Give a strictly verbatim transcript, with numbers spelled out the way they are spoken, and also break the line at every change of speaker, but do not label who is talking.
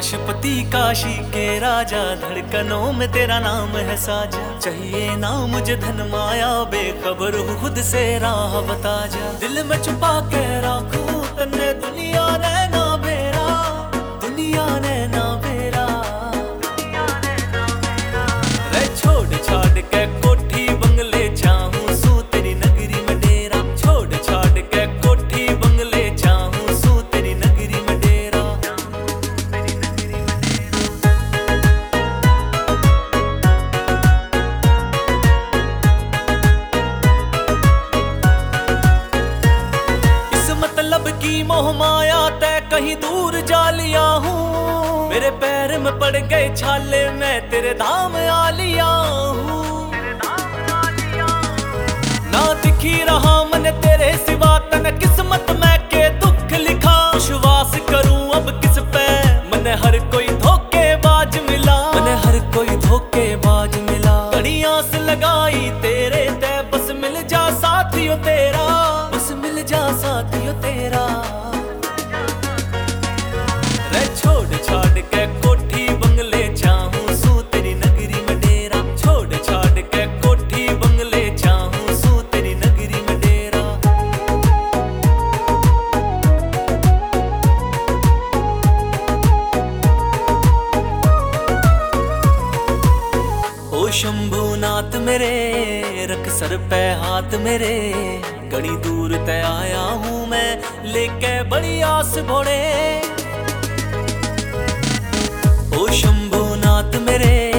काशपति काशी के राजा, धड़कनों में तेरा नाम है साजा। चाहिए ना मुझे धन माया, बेखबर हूँ खुद से राह बता जा। दिल में छुपा के रखूं तन्ने दुनिया ने ना बेरा, दुनिया ने ना बेरा। रे छोड़ छाड़ के कोठी बंगले चाहूं सू तेरी नगरी में डेरा। छोड़ छाड़ के कोठी बंगले चाहूं सू तेरी नगरी में डेरा। इस मतलब की मोह माया तय कहीं दूर जा लिया हूँ। मेरे पैर में पड़ गए छाले, मैं तेरे धाम आ लिया हूँ। ना दिखी रहा मन तेरे सिवा, तन किस्मत में के दुख लिखा। विश्वास करूं अब किस पे, मन हर कोई धोखेबाज मिला। मन हर कोई धोखेबाज मिला। कड़ी आस लगाई तेरे ते, बस मिल जा साथियों तेरा, बस मिल जा साथियों तेरा। रे छोड़ छाड़ के कोठी बंगले चाहूं सू तेरी नगरी में डेरा। छोड़ छाड़ के कोठी बंगले चाहूं सू तेरी नगरी में डेरा। ओ शंभुनाथ मेरे, रख सर पे हाथ मेरे। घड़ी दूर तय आया हूँ मैं, लेके बड़ी आस भोड़े। ओ शंभुनाथ मेरे,